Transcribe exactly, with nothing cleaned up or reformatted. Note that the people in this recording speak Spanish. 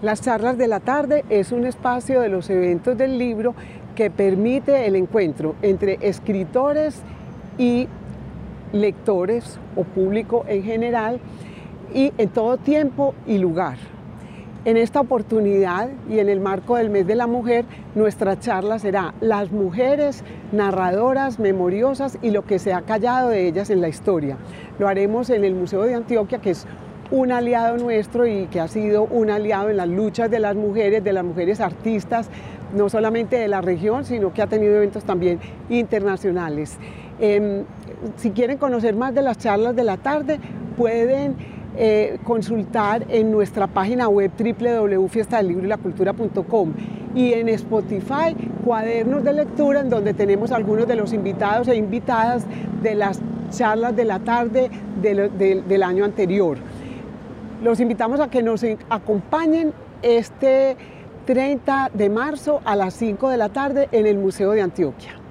Las charlas de la tarde es un espacio de los eventos del libro que permite el encuentro entre escritores y lectores o público en general y en todo tiempo y lugar. En esta oportunidad y en el marco del Mes de la Mujer, nuestra charla será Las mujeres narradoras, memoriosas y lo que se ha callado de ellas en la historia. Lo haremos en el Museo de Antioquia, que es un aliado nuestro y que ha sido un aliado en las luchas de las mujeres, de las mujeres artistas, no solamente de la región, sino que ha tenido eventos también internacionales. Eh, si quieren conocer más de las charlas de la tarde, pueden eh, consultar en nuestra página web doble u doble u doble u punto fiesta del libro y la cultura punto com y en Spotify, cuadernos de lectura, en donde tenemos algunos de los invitados e invitadas de las charlas de la tarde de, de, del año anterior. Los invitamos a que nos acompañen este treinta de marzo a las cinco de la tarde en el Museo de Antioquia.